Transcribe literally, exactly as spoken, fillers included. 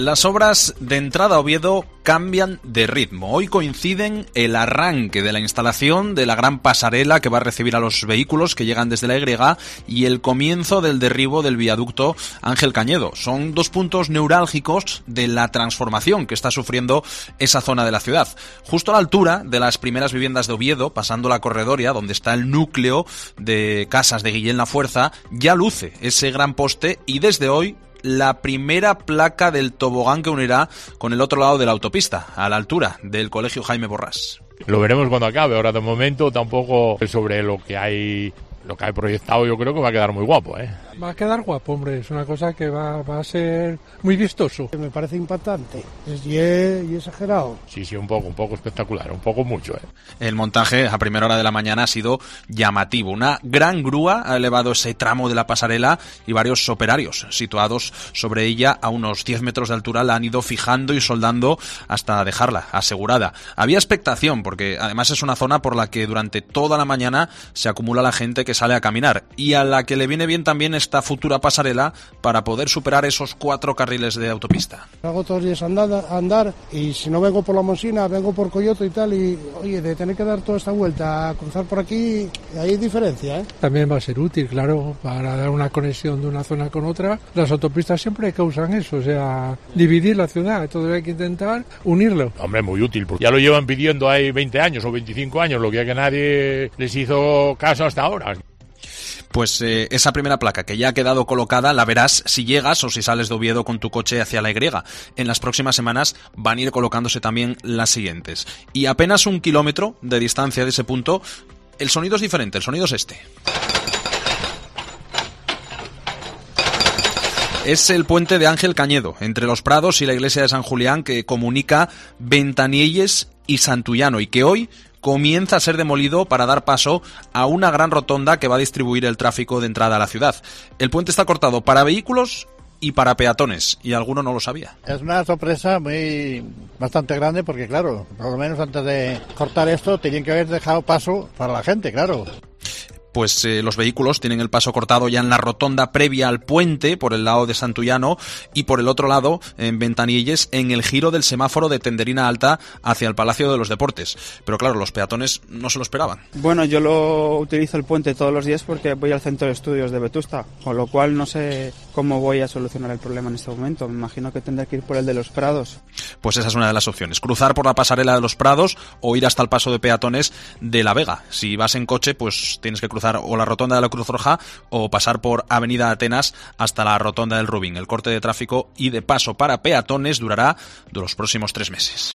Las obras de entrada a Oviedo cambian de ritmo. Hoy coinciden el arranque de la instalación de la gran pasarela que va a recibir a los vehículos que llegan desde la Y y el comienzo del derribo del viaducto Ángel Cañedo. Son dos puntos neurálgicos de la transformación que está sufriendo esa zona de la ciudad. Justo a la altura de las primeras viviendas de Oviedo, pasando la Corredoria, donde está el núcleo de casas de Guillén Lafuerza, ya luce ese gran poste y desde hoy la primera placa del tobogán que unirá con el otro lado de la autopista, a la altura del Colegio Jaime Borrás. Lo veremos cuando acabe. Ahora de momento tampoco sobre lo que hay lo que hay proyectado. Yo creo que va a quedar muy guapo, ¿eh? Va a quedar guapo, hombre. Es una cosa que va, va a ser muy vistoso. Me parece impactante y es, y exagerado. Sí, sí, un poco, un poco espectacular, un poco mucho, ¿eh? El montaje a primera hora de la mañana ha sido llamativo. Una gran grúa ha elevado ese tramo de la pasarela y varios operarios situados sobre ella a unos diez metros de altura la han ido fijando y soldando hasta dejarla asegurada. Había expectación porque además es una zona por la que durante toda la mañana se acumula la gente que sale a caminar y a la que le viene bien también esta futura pasarela para poder superar esos cuatro carriles de autopista. Hago todos los días andar, andar y si no vengo por la Monsina, vengo por Coyoto y tal y oye, de tener que dar toda esta vuelta, cruzar por aquí, hay diferencia, ¿eh? También va a ser útil, claro, para dar una conexión de una zona con otra. Las autopistas siempre causan eso, o sea, dividir la ciudad, entonces hay que intentar unirlo. Hombre, muy útil, porque ya lo llevan pidiendo ahí veinte años o veinticinco años, lo que, que nadie les hizo caso hasta ahora. Pues eh, esa primera placa que ya ha quedado colocada la verás si llegas o si sales de Oviedo con tu coche hacia la Y. En las próximas semanas van a ir colocándose también las siguientes. Y apenas un kilómetro de distancia de ese punto, el sonido es diferente, el sonido es este. Es el puente de Ángel Cañedo, entre Los Prados y la iglesia de San Julián, que comunica Ventanielles y Santullano y que hoy comienza a ser demolido para dar paso a una gran rotonda que va a distribuir el tráfico de entrada a la ciudad. El puente está cortado para vehículos y para peatones, y alguno no lo sabía. Es una sorpresa muy bastante grande porque, claro, por lo menos antes de cortar esto tenían que haber dejado paso para la gente, claro. Pues eh, los vehículos tienen el paso cortado ya en la rotonda previa al puente por el lado de Santullano y por el otro lado en Ventanielles en el giro del semáforo de Tenderina Alta hacia el Palacio de los Deportes. Pero claro, los peatones no se lo esperaban. Bueno, yo lo utilizo el puente todos los días porque voy al centro de estudios de Vetusta, con lo cual no sé cómo voy a solucionar el problema en este momento. Me imagino que tendré que ir por el de los Prados. Pues esa es una de las opciones, cruzar por la pasarela de los Prados o ir hasta el paso de peatones de La Vega. Si vas en coche, pues tienes que cruzar o la rotonda de la Cruz Roja o pasar por Avenida Atenas hasta la rotonda del Rubín. El corte de tráfico y de paso para peatones durará de los próximos tres meses.